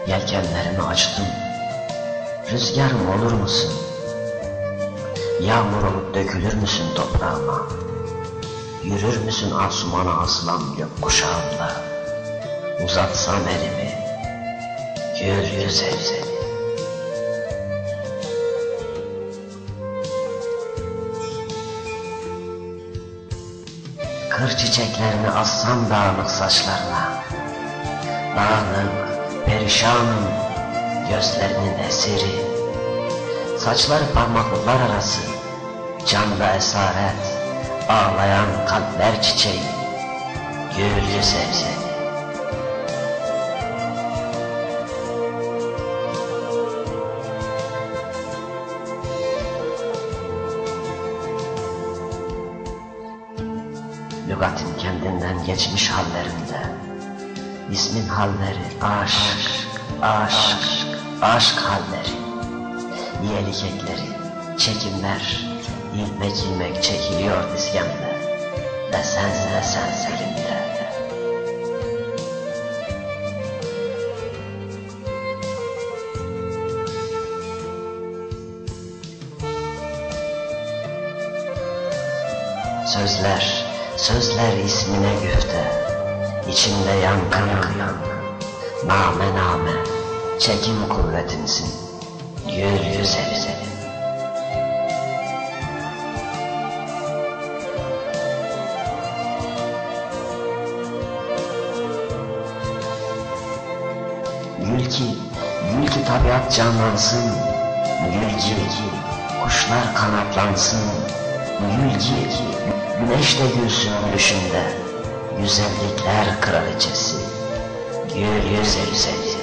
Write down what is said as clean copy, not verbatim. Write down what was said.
Yelkenlerimi açtım, rüzgarım olur musun? Yağmur olup dökülür müsün toprağıma? Yürür müsün asumana asılan gökkuşağımda? Uzatsam elimi, gül güzel seni. Kır çiçeklerini assam dağınık saçlarına, dağınık, perişanım, gözlerinin esiri. Saçları parmaklıklar arası, canda esaret, ağlayan kalpler çiçeği, gül güzel seni. Lügatin kendinden geçmiş hallerinde, ismin halleri aşk, aşk, aşk halleri, iyilik ekleri, çekimler, ilmek ilmek çekiliyor dizgemde ve sen elimde. Sözler ismine güfte, içimde yankı, name, çekim kuvvetimsin, gül güzeli senin. Gül ki tabiat canlansın, gül ki kuşlar kanatlansın, gül ki güneş de gülsün gülüşünde, güzellikler kraliçesi, gül güzeli seni.